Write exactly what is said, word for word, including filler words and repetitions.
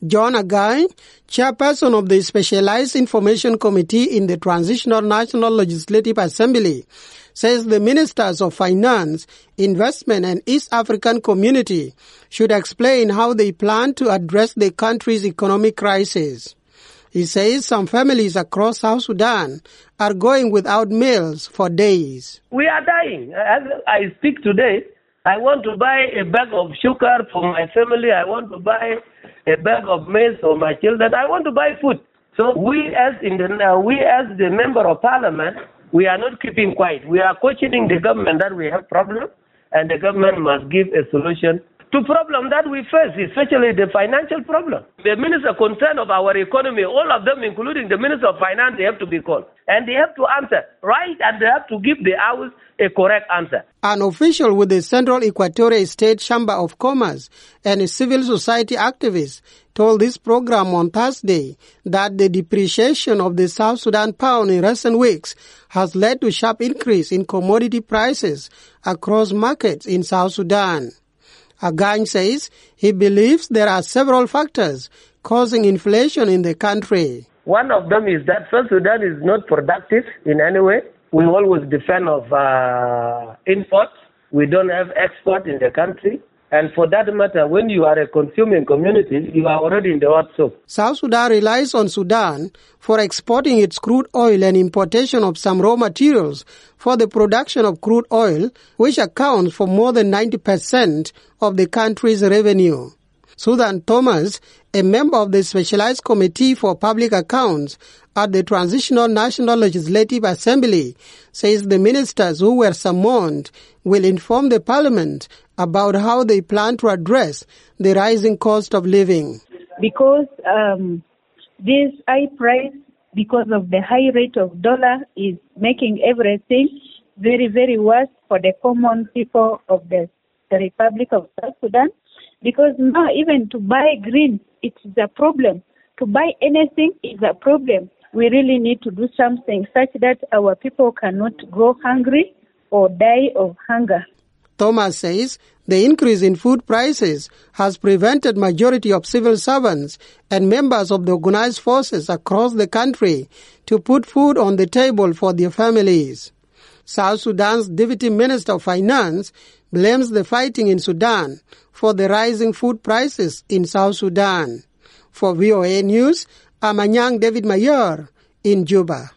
John Agai, chairperson of the Specialized Information Committee in the Transitional National Legislative Assembly, says the Ministers of Finance, Investment and East African Community should explain how they plan to address the country's economic crisis. He says some families across South Sudan are going without meals for days. We are dying. As I speak today, I want to buy a bag of sugar for my family. I want to buy a bag of maize for my children. I want to buy food. So we as in the, uh, we as the member of parliament, we are not keeping quiet. We are questioning the government that we have problems, and the government must give a solution to problem that we face, especially the financial problem. The minister concerned of our economy, all of them, including the minister of finance, they have to be called. And they have to answer, right? And they have to give the house a correct answer. An official with the Central Equatorial State Chamber of Commerce and a civil society activist told this program on Thursday that the depreciation of the South Sudan pound in recent weeks has led to sharp increase in commodity prices across markets in South Sudan. Agang says he believes there are several factors causing inflation in the country. One of them is that South Sudan is not productive in any way. We always depend on uh, imports. We don't have export in the country. And for that matter, when you are a consuming community, you are already in the hot soup. South Sudan relies on Sudan for exporting its crude oil and importation of some raw materials for the production of crude oil, which accounts for more than ninety percent of the country's revenue. Susan Thomas, a member of the Specialized Committee for Public Accounts at the Transitional National Legislative Assembly, says the ministers who were summoned will inform the parliament about how they plan to address the rising cost of living. Because um, this high price, because of the high rate of dollar, is making everything very, very worse for the common people of the, the Republic of South Sudan. Because now even to buy green, it's a problem. To buy anything is a problem. We really need to do something such that our people cannot go hungry or die of hunger. Thomas says the increase in food prices has prevented majority of civil servants and members of the organized forces across the country to put food on the table for their families. South Sudan's Deputy Minister of Finance blames the fighting in Sudan for the rising food prices in South Sudan. For V O A News, I'm Anyang David Mayer in Juba.